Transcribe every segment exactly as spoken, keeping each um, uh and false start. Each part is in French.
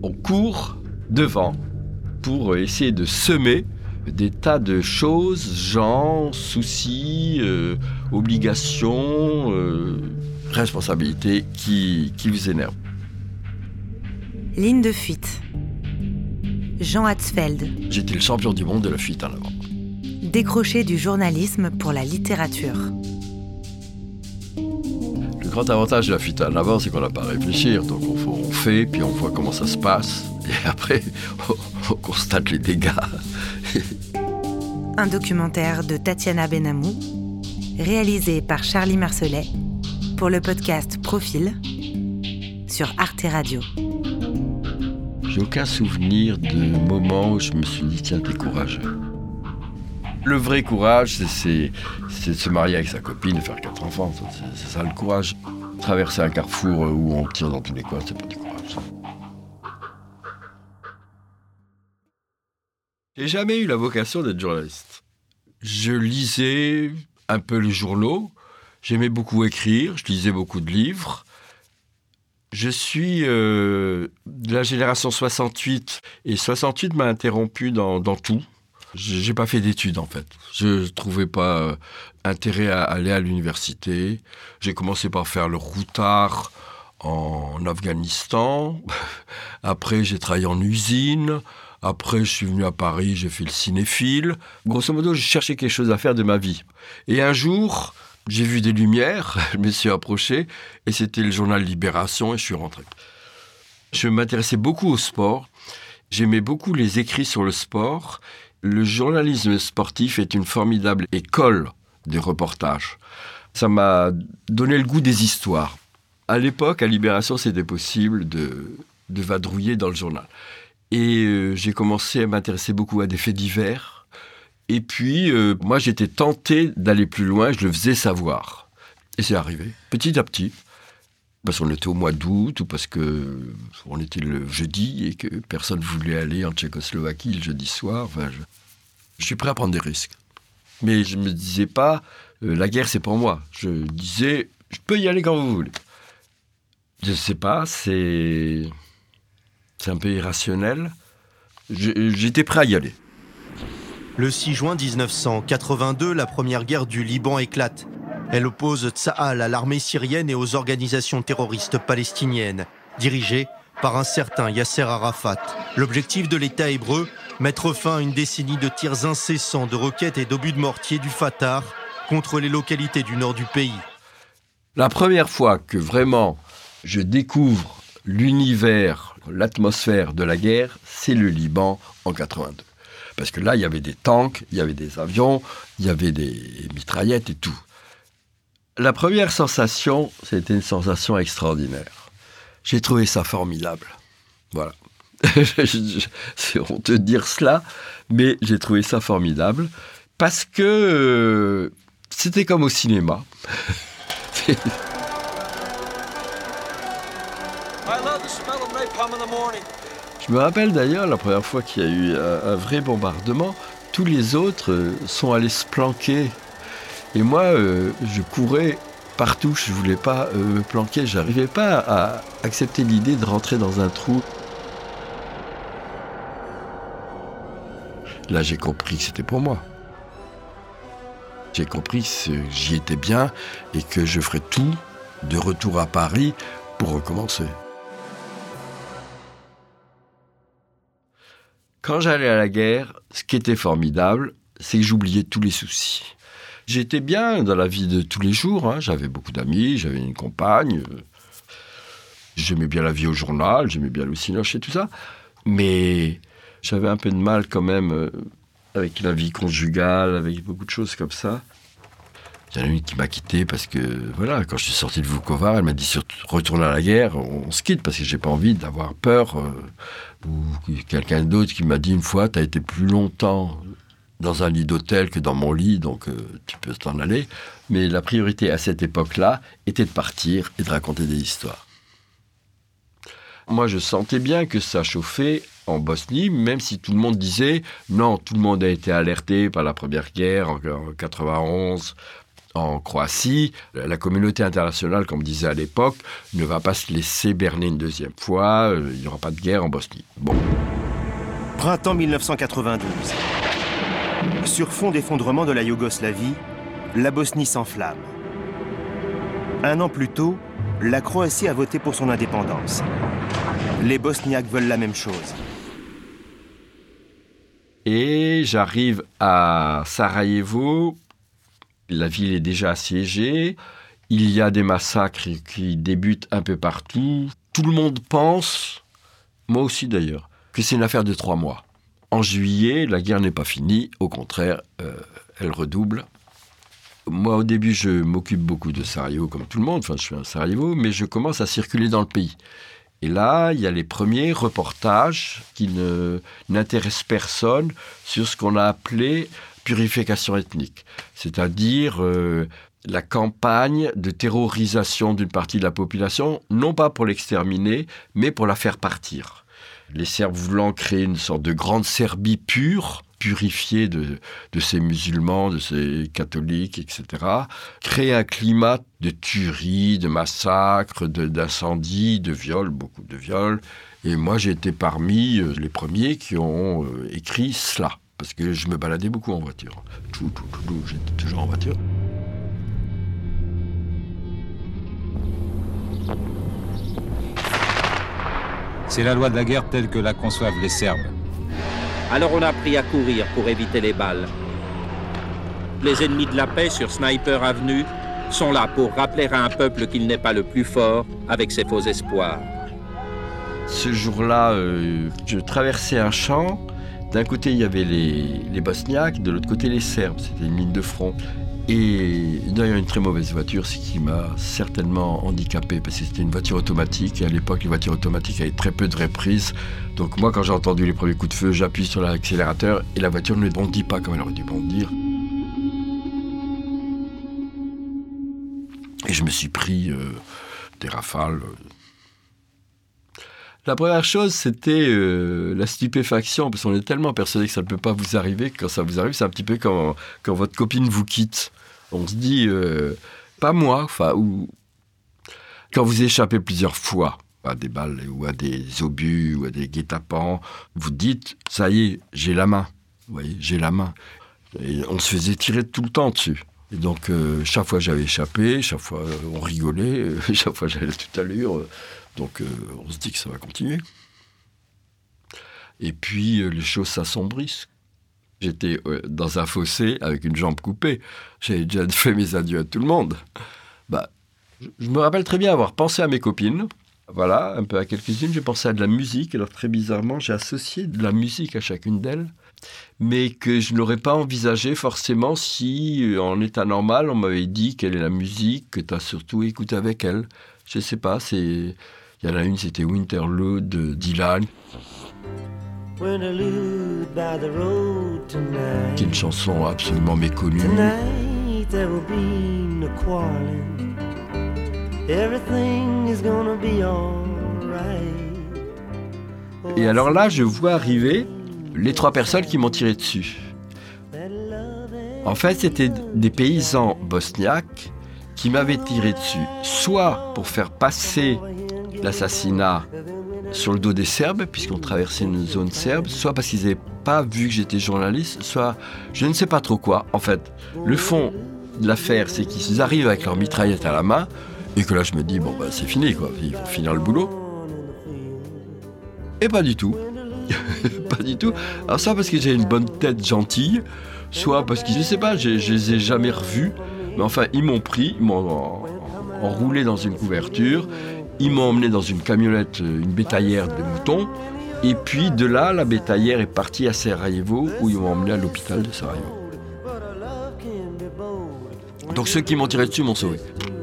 on court devant pour essayer de semer des tas de choses, gens, soucis, euh, obligations, euh, responsabilités qui, qui vous énervent. Ligne de fuite. Jean Hatzfeld. J'étais le champion du monde de la fuite en avant. Décroché du journalisme pour la littérature. Le grand avantage de la fuite en avant, c'est qu'on n'a pas à réfléchir. Donc on, on fait, puis on voit comment ça se passe. Et après, on, on constate les dégâts. Un documentaire de Tatiana Benamou, réalisé par Charlie Marcelet, pour le podcast Profil, sur Arte Radio. J'ai aucun souvenir de moment où je me suis dit, tiens, t'es courageux. Le vrai courage, c'est, c'est, c'est de se marier avec sa copine et faire quatre enfants. C'est, c'est ça le courage. Traverser un carrefour où on tire dans tous les coins, c'est pas du courage. J'ai jamais eu la vocation d'être journaliste. Je lisais un peu les journaux, j'aimais beaucoup écrire, je lisais beaucoup de livres. Je suis euh, de la génération soixante-huit, et soixante-huit m'a interrompu dans, dans tout. Je n'ai pas fait d'études, en fait. Je ne trouvais pas euh, intérêt à aller à l'université. J'ai commencé par faire le routard en Afghanistan. Après, j'ai travaillé en usine. Après, je suis venu à Paris, j'ai fait le cinéphile. Grosso modo, j'ai cherché quelque chose à faire de ma vie. Et un jour, j'ai vu des lumières, je me suis approché, et c'était le journal Libération, et je suis rentré. Je m'intéressais beaucoup au sport. J'aimais beaucoup les écrits sur le sport. Le journalisme sportif est une formidable école des reportages. Ça m'a donné le goût des histoires. À l'époque, à Libération, c'était possible de, de vadrouiller dans le journal. Et euh, j'ai commencé à m'intéresser beaucoup à des faits divers. Et puis, euh, moi, j'étais tenté d'aller plus loin, je le faisais savoir. Et c'est arrivé, petit à petit. Parce qu'on était au mois d'août, ou parce qu'on était le jeudi, et que personne ne voulait aller en Tchécoslovaquie le jeudi soir. Enfin, je, je suis prêt à prendre des risques. Mais je ne me disais pas, euh, la guerre, c'est pour moi. Je disais, je peux y aller quand vous voulez. Je ne sais pas, c'est... C'est un peu irrationnel. Je, j'étais prêt à y aller. Le six juin dix-neuf cent quatre-vingt-deux, la première guerre du Liban éclate. Elle oppose Tsahal à l'armée syrienne et aux organisations terroristes palestiniennes, dirigées par un certain Yasser Arafat. L'objectif de l'État hébreu, mettre fin à une décennie de tirs incessants de roquettes et d'obus de mortier du Fatah contre les localités du nord du pays. La première fois que vraiment je découvre l'univers, l'atmosphère de la guerre, c'est le Liban en quatre-vingt-deux. Parce que là, il y avait des tanks, il y avait des avions, il y avait des mitraillettes et tout. La première sensation, c'était une sensation extraordinaire. J'ai trouvé ça formidable. Voilà. C'est honteux de dire cela, mais j'ai trouvé ça formidable parce que euh, c'était comme au cinéma. Je me rappelle d'ailleurs la première fois qu'il y a eu un, un vrai bombardement, tous les autres euh, sont allés se planquer. Et moi, euh, je courais partout, je ne voulais pas euh, me planquer, je n'arrivais pas à accepter l'idée de rentrer dans un trou. Là, j'ai compris que c'était pour moi. J'ai compris que j'y étais bien et que je ferais tout de retour à Paris pour recommencer. Quand j'allais à la guerre, ce qui était formidable, c'est que j'oubliais tous les soucis. J'étais bien dans la vie de tous les jours, hein. J'avais beaucoup d'amis, j'avais une compagne. J'aimais bien la vie au journal, j'aimais bien le cinoche et tout ça. Mais j'avais un peu de mal quand même avec la vie conjugale, avec beaucoup de choses comme ça. Il y en a une qui m'a quitté parce que, voilà, quand je suis sorti de Vukovar, elle m'a dit « Retourne à la guerre, on se quitte » parce que j'ai pas envie d'avoir peur. Euh, ou quelqu'un d'autre qui m'a dit une fois « T'as été plus longtemps dans un lit d'hôtel que dans mon lit, donc euh, tu peux t'en aller. » Mais la priorité à cette époque-là était de partir et de raconter des histoires. Moi, je sentais bien que ça chauffait en Bosnie, même si tout le monde disait « Non, tout le monde a été alerté par la première guerre en quatre-vingt-onze. » En Croatie, la communauté internationale, comme on disait à l'époque, ne va pas se laisser berner une deuxième fois. Il n'y aura pas de guerre en Bosnie. Bon. Printemps mille neuf cent quatre-vingt-douze. Sur fond d'effondrement de la Yougoslavie, la Bosnie s'enflamme. Un an plus tôt, la Croatie a voté pour son indépendance. Les Bosniaques veulent la même chose. Et j'arrive à Sarajevo. La ville est déjà assiégée. Il y a des massacres qui débutent un peu partout. Tout le monde pense, moi aussi d'ailleurs, que c'est une affaire de trois mois. En juillet, la guerre n'est pas finie. Au contraire, euh, elle redouble. Moi, au début, je m'occupe beaucoup de Sarajevo, comme tout le monde. Enfin, je suis à Sarajevo, mais je commence à circuler dans le pays. Et là, il y a les premiers reportages qui ne, n'intéressent personne sur ce qu'on a appelé purification ethnique. C'est-à-dire euh, la campagne de terrorisation d'une partie de la population, non pas pour l'exterminer, mais pour la faire partir. Les Serbes voulant créer une sorte de grande Serbie pure, purifiée de, de ces musulmans, de ces catholiques, et cetera. Créer un climat de tueries, de massacres, de, d'incendies, de viols, beaucoup de viols. Et moi, j'ai été parmi les premiers qui ont euh, écrit cela. Parce que je me baladais beaucoup en voiture. Tout, tout, tout, tout, j'étais toujours en voiture. C'est la loi de la guerre telle que la conçoivent les Serbes. Alors on a appris à courir pour éviter les balles. Les ennemis de la paix sur Sniper Avenue sont là pour rappeler à un peuple qu'il n'est pas le plus fort avec ses faux espoirs. Ce jour-là, euh, je traversais un champ. D'un côté, il y avait les, les Bosniaques, de l'autre côté, les Serbes. C'était une ligne de front. Et d'ailleurs, une très mauvaise voiture, ce qui m'a certainement handicapé, parce que c'était une voiture automatique. Et à l'époque, les voitures automatiques avaient très peu de reprise. Donc moi, quand j'ai entendu les premiers coups de feu, j'appuie sur l'accélérateur et la voiture ne bondit pas comme elle aurait dû bondir. Et je me suis pris euh, des rafales. La première chose, c'était euh, la stupéfaction, parce qu'on est tellement persuadé que ça ne peut pas vous arriver, que quand ça vous arrive, c'est un petit peu quand, quand votre copine vous quitte. On se dit, euh, pas moi, enfin, ou quand vous échappez plusieurs fois à des balles, ou à des obus, ou à des guet-apens, vous dites, ça y est, j'ai la main. Vous voyez, j'ai la main. Et on se faisait tirer tout le temps dessus. Et donc, euh, chaque fois j'avais échappé, chaque fois euh, on rigolait, euh, chaque fois j'allais toute allure. Euh, donc, euh, on se dit que ça va continuer. Et puis, euh, les choses s'assombrissent. J'étais euh, dans un fossé avec une jambe coupée. J'avais déjà fait mes adieux à tout le monde. Bah, je, je me rappelle très bien avoir pensé à mes copines. Voilà, un peu à quelques-unes. J'ai pensé à de la musique. Alors, très bizarrement, j'ai associé de la musique à chacune d'elles. Mais que je n'aurais pas envisagé forcément si, en état normal, on m'avait dit quelle est la musique que tu as surtout écoutée avec elle. Je ne sais pas, c'est... Il y en a une, c'était Winterlude de Dylan. Winterlude by the road tonight. Qui est une chanson absolument méconnue. Tonight there will be no quarreling. Everything is gonna be alright. Et alors là, je vois arriver les trois personnes qui m'ont tiré dessus. En fait, c'était des paysans bosniaques qui m'avaient tiré dessus, soit pour faire passer l'assassinat sur le dos des Serbes, puisqu'on traversait une zone serbe, soit parce qu'ils n'avaient pas vu que j'étais journaliste, soit je ne sais pas trop quoi. En fait, le fond de l'affaire, c'est qu'ils arrivent avec leur mitraillette à la main, et que là, je me dis, bon, bah, c'est fini, quoi. Ils vont finir le boulot. Et pas du tout. Pas du tout. Alors, soit parce que j'ai une bonne tête gentille, soit parce que, je ne sais pas, je, je les ai jamais revus, mais enfin, ils m'ont pris, ils m'ont enroulé dans une couverture. Ils m'ont emmené dans une camionnette, une bétaillère de moutons. Et puis de là, la bétaillère est partie à Sarajevo, où ils m'ont emmené à l'hôpital de Sarajevo. Donc ceux qui m'ont tiré dessus m'ont sauvé.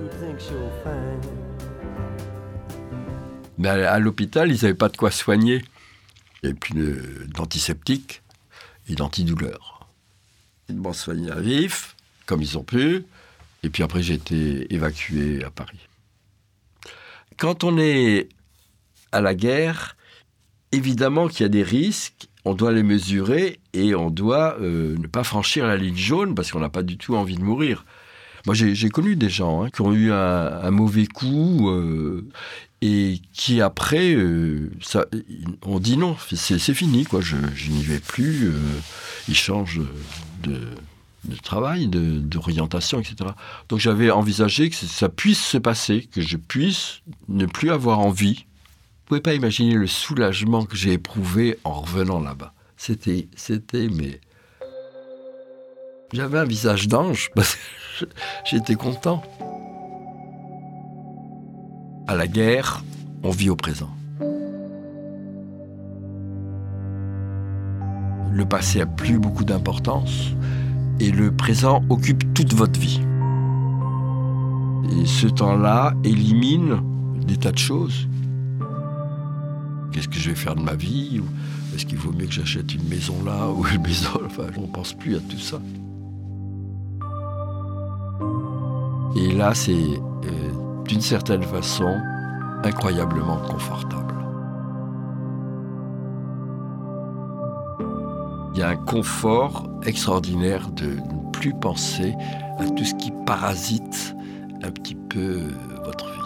Mais à, à l'hôpital, ils n'avaient pas de quoi soigner. Et puis d'antiseptiques et d'antidouleurs. Ils m'ont soigné à vif, comme ils ont pu. Et puis après, j'ai été évacué à Paris. Quand on est à la guerre, évidemment qu'il y a des risques, on doit les mesurer et on doit euh, ne pas franchir la ligne jaune parce qu'on n'a pas du tout envie de mourir. Moi, j'ai, j'ai connu des gens hein, qui ont eu un, un mauvais coup euh, et qui, après, euh, ça, on dit non, c'est, c'est fini, quoi. Je, je n'y vais plus. Euh, ils changent de, de travail, de, d'orientation, et cetera. Donc, j'avais envisagé que ça puisse se passer, que je puisse ne plus avoir envie. Vous ne pouvez pas imaginer le soulagement que j'ai éprouvé en revenant là-bas. C'était, c'était, mais... J'avais un visage d'ange, parce que j'étais content. À la guerre, on vit au présent. Le passé n'a plus beaucoup d'importance et le présent occupe toute votre vie. Et ce temps-là élimine des tas de choses. Qu'est-ce que je vais faire de ma vie? Est-ce qu'il vaut mieux que j'achète une maison là ou une maison? Enfin, on ne pense plus à tout ça. Et là, c'est, euh, d'une certaine façon, incroyablement confortable. Il y a un confort extraordinaire de ne plus penser à tout ce qui parasite un petit peu votre vie.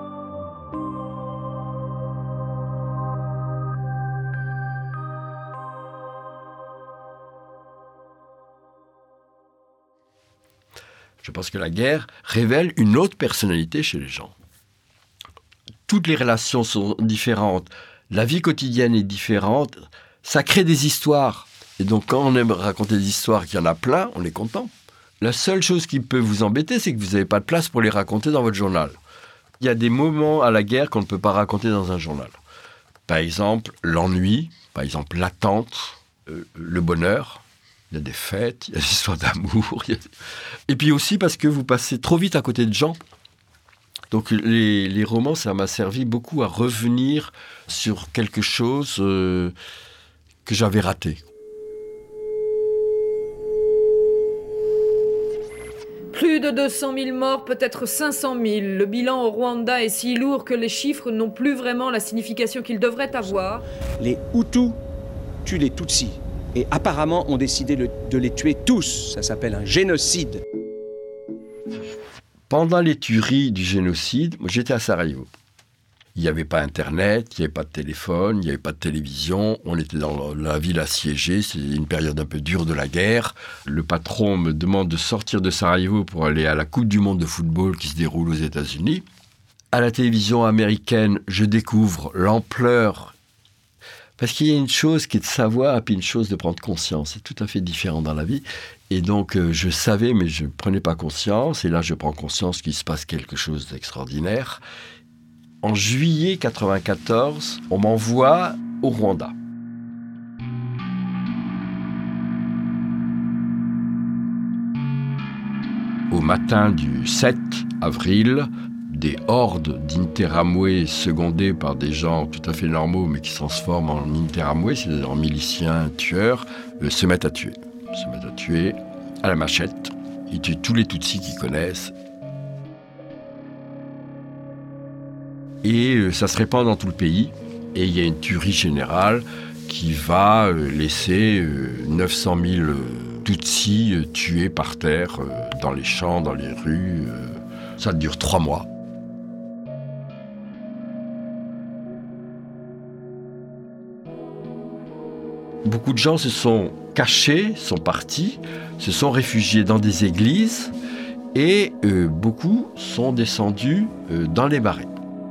Je pense que la guerre révèle une autre personnalité chez les gens. Toutes les relations sont différentes, la vie quotidienne est différente, ça crée des histoires. Et donc quand on aime raconter des histoires, qu'il y en a plein, on est content. La seule chose qui peut vous embêter, c'est que vous n'avez pas de place pour les raconter dans votre journal. Il y a des moments à la guerre qu'on ne peut pas raconter dans un journal. Par exemple, l'ennui, par exemple l'attente, euh, le bonheur. Il y a des fêtes, il y a des histoires d'amour. A... Et puis aussi parce que vous passez trop vite à côté de gens. Donc les, les romans, ça m'a servi beaucoup à revenir sur quelque chose euh, que j'avais raté. Plus de deux cent mille morts, peut-être cinq cent mille. Le bilan au Rwanda est si lourd que les chiffres n'ont plus vraiment la signification qu'ils devraient avoir. Les Hutus tuent les Tutsis. Et apparemment, on décidé le, de les tuer tous. Ça s'appelle un génocide. Pendant les tueries du génocide, moi, j'étais à Sarajevo. Il n'y avait pas Internet, il n'y avait pas de téléphone, il n'y avait pas de télévision. On était dans la ville assiégée. C'est une période un peu dure de la guerre. Le patron me demande de sortir de Sarajevo pour aller à la Coupe du monde de football qui se déroule aux États-Unis. À la télévision américaine, je découvre l'ampleur. Parce qu'il y a une chose qui est de savoir et puis une chose de prendre conscience. C'est tout à fait différent dans la vie. Et donc, euh, je savais, mais je ne prenais pas conscience. Et là, je prends conscience qu'il se passe quelque chose d'extraordinaire. En juillet quatre-vingt-quatorze, on m'envoie au Rwanda. Au matin du sept avril, des hordes d'Interamwe secondées par des gens tout à fait normaux, mais qui se transforment en Interamwe, c'est-à-dire en miliciens tueurs, euh, se mettent à tuer. Se mettent à tuer à la machette. Ils tuent tous les Tutsis qu'ils connaissent. Et euh, ça se répand dans tout le pays. Et il y a une tuerie générale qui va euh, laisser euh, neuf cent mille euh, Tutsis euh, tués par terre, euh, dans les champs, dans les rues. Euh, ça dure trois mois. Beaucoup de gens se sont cachés, sont partis, se sont réfugiés dans des églises et euh, beaucoup sont descendus euh, dans les marais.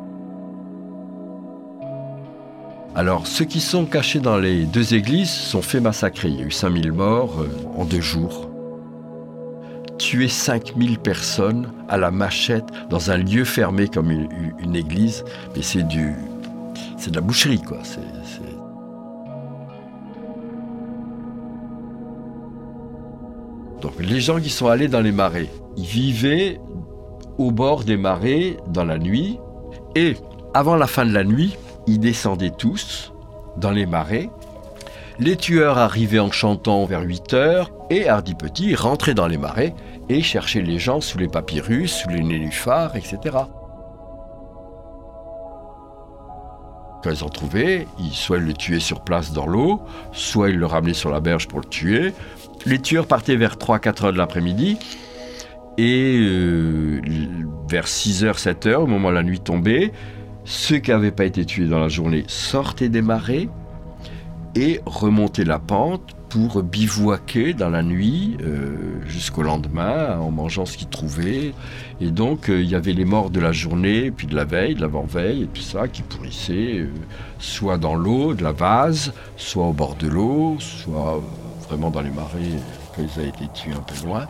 Alors, ceux qui sont cachés dans les deux églises sont fait massacrer. Il y a eu cinq mille morts euh, en deux jours. Tuer cinq mille personnes à la machette dans un lieu fermé comme une, une église, mais c'est du, c'est de la boucherie, quoi. C'est, c'est... Donc, les gens qui sont allés dans les marais, ils vivaient au bord des marais dans la nuit, et avant la fin de la nuit, ils descendaient tous dans les marais. Les tueurs arrivaient en chantant vers huit heures, et Hardy Petit rentrait dans les marais et cherchait les gens sous les papyrus, sous les nénuphars, et cetera. Quand ils en trouvaient, ils, soit ils le tuaient sur place dans l'eau, soit ils le ramenaient sur la berge pour le tuer. Les tueurs partaient vers trois à quatre heures de l'après-midi Et euh, vers six heures, sept heures, au moment où la nuit tombait, ceux qui n'avaient pas été tués dans la journée sortaient des marais et remontaient la pente pour bivouaquer dans la nuit euh, jusqu'au lendemain en mangeant ce qu'ils trouvaient. Et donc euh, il y avait les morts de la journée, puis de la veille, de l'avant-veille et tout ça qui pourrissaient, euh, soit dans l'eau, de la vase, soit au bord de l'eau, soit euh, vraiment dans les marais quand ils avaient été tués un peu loin.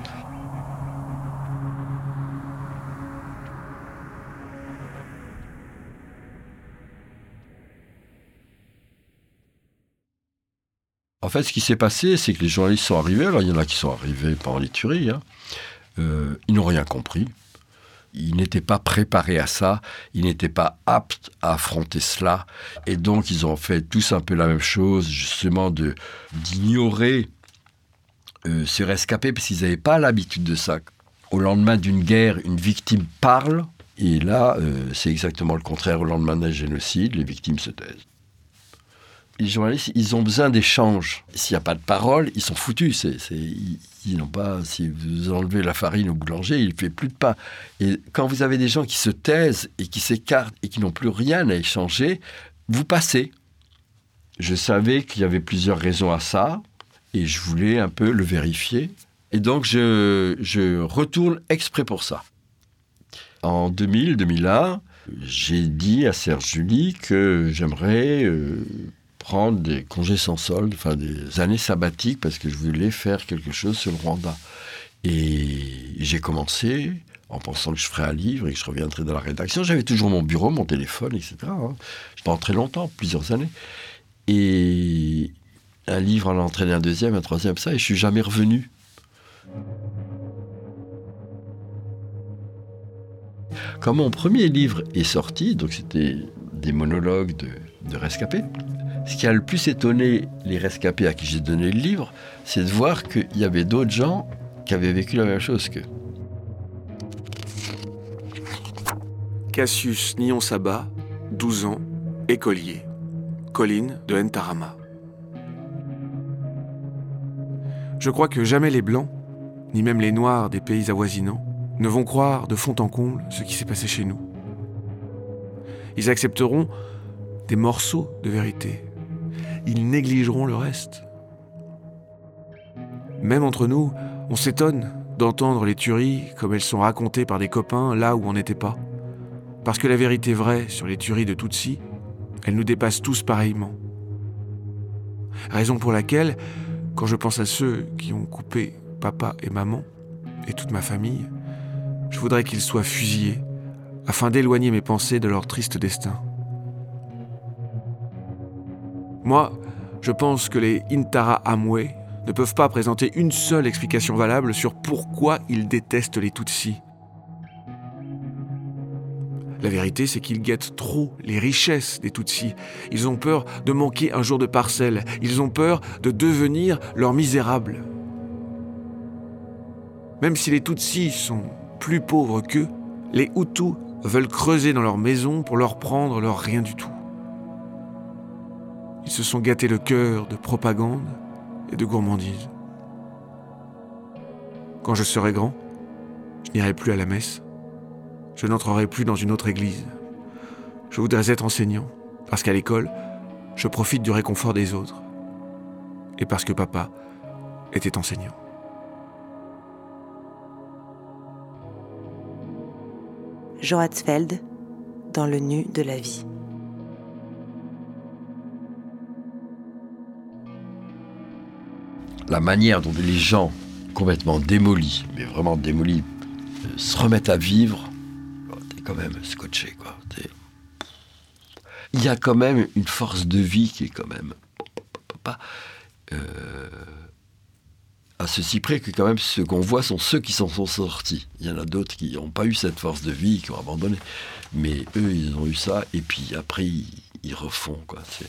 En fait, ce qui s'est passé, c'est que les journalistes sont arrivés. Alors, il y en a qui sont arrivés pendant les tueries. Hein. Euh, ils n'ont rien compris. Ils n'étaient pas préparés à ça. Ils n'étaient pas aptes à affronter cela. Et donc, ils ont fait tous un peu la même chose, justement, de, d'ignorer euh, ces rescapés, parce qu'ils n'avaient pas l'habitude de ça. Au lendemain d'une guerre, une victime parle. Et là, euh, c'est exactement le contraire. Au lendemain d'un génocide, les victimes se taisent. Les journalistes, ils ont besoin d'échanges. S'il n'y a pas de parole, ils sont foutus. C'est, c'est, ils, ils n'ont pas. Si vous enlevez la farine au boulanger, il ne fait plus de pain. Et quand vous avez des gens qui se taisent et qui s'écartent et qui n'ont plus rien à échanger, vous passez. Je savais qu'il y avait plusieurs raisons à ça et je voulais un peu le vérifier. Et donc, je, je retourne exprès pour ça. En deux mille, deux mille un, j'ai dit à Serge July que j'aimerais Euh, prendre des congés sans solde, enfin des années sabbatiques, parce que je voulais faire quelque chose sur le Rwanda. Et j'ai commencé en pensant que je ferais un livre et que je reviendrais dans la rédaction. J'avais toujours mon bureau, mon téléphone, et cetera. Hein. Pendant très longtemps, plusieurs années. Et un livre en a entraîné un deuxième, un troisième, ça, et je suis jamais revenu. Quand mon premier livre est sorti, donc c'était des monologues de, de rescapés, ce qui a le plus étonné les rescapés à qui j'ai donné le livre, c'est de voir qu'il y avait d'autres gens qui avaient vécu la même chose qu'eux. Cassius Nyon-Saba, douze ans, écolier. Colline de Ntarama. Je crois que jamais les Blancs, ni même les Noirs des pays avoisinants, ne vont croire de fond en comble ce qui s'est passé chez nous. Ils accepteront des morceaux de vérité. Ils négligeront le reste. Même entre nous, on s'étonne d'entendre les tueries comme elles sont racontées par des copains là où on n'était pas. Parce que la vérité vraie sur les tueries de Tutsis, elle nous dépasse tous pareillement. Raison pour laquelle, quand je pense à ceux qui ont coupé papa et maman, et toute ma famille, je voudrais qu'ils soient fusillés, afin d'éloigner mes pensées de leur triste destin. Moi, je pense que les Interahamwe ne peuvent pas présenter une seule explication valable sur pourquoi ils détestent les Tutsis. La vérité, c'est qu'ils guettent trop les richesses des Tutsis. Ils ont peur de manquer un jour de parcelle. Ils ont peur de devenir leurs misérables. Même si les Tutsis sont plus pauvres qu'eux, les Hutus veulent creuser dans leur maison pour leur prendre leur rien du tout. Ils se sont gâtés le cœur de propagande et de gourmandise. Quand je serai grand, je n'irai plus à la messe. Je n'entrerai plus dans une autre église. Je voudrais être enseignant, parce qu'à l'école, je profite du réconfort des autres. Et parce que papa était enseignant. Jean Hatzfeld, dans le nu de la vie. La manière dont les gens complètement démolis, mais vraiment démolis, euh, se remettent à vivre, oh, t'es quand même scotché, quoi. T'es... Il y a quand même une force de vie qui est quand même... Pas, euh, à ceci près que quand même ceux qu'on voit sont ceux qui s'en sont sortis. Il y en a d'autres qui n'ont pas eu cette force de vie, qui ont abandonné. Mais eux, ils ont eu ça, et puis après, ils, ils refont, quoi. C'est...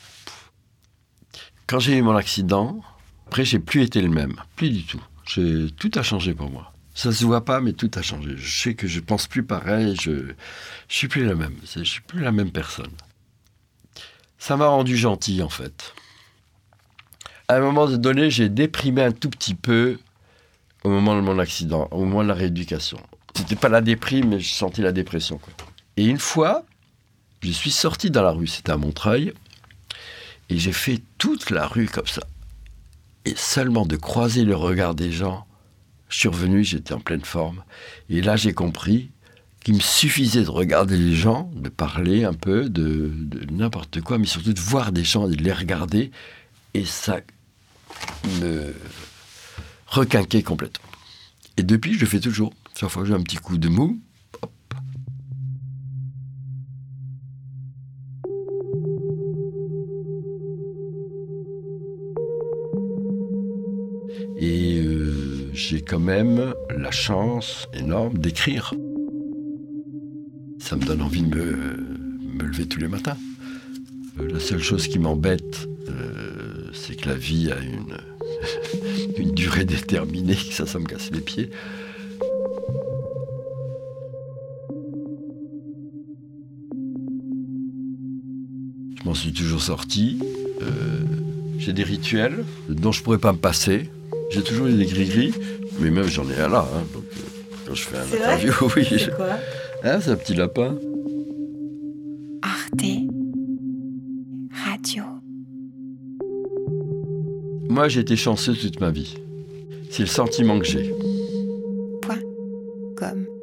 Quand j'ai eu mon accident... Après, j'ai plus été le même, plus du tout. J'ai, tout a changé pour moi. Ça se voit pas, mais tout a changé. Je sais que je pense plus pareil, je, je suis plus la même. Je suis plus la même personne. Ça m'a rendu gentil, en fait. À un moment donné, j'ai déprimé un tout petit peu au moment de mon accident, au moment de la rééducation. C'était pas la déprime, mais je sentais la dépression, quoi. Et une fois, je suis sorti dans la rue, c'était à Montreuil, et j'ai fait toute la rue comme ça. Et seulement de croiser le regard des gens, je suis revenu, j'étais en pleine forme. Et là, j'ai compris qu'il me suffisait de regarder les gens, de parler un peu, de, de n'importe quoi, mais surtout de voir des gens et de les regarder. Et ça me requinquait complètement. Et depuis, je le fais toujours. Chaque fois que j'ai un petit coup de mou, hop. Et euh, j'ai quand même la chance énorme d'écrire. Ça me donne envie de me, me lever tous les matins. Euh, la seule chose qui m'embête, euh, c'est que la vie a une, une durée déterminée, que ça, ça me casse les pieds. Je m'en suis toujours sorti. Euh, j'ai des rituels dont je pourrais pas me passer. J'ai toujours eu des gris-gris, mais même j'en ai un là. Hein, donc, euh, quand je fais un C'est interview, vrai oui. C'est quoi? Hein, c'est un petit lapin. Arte Radio. Moi, j'ai été chanceux toute ma vie. C'est le sentiment que j'ai. Point. Comme.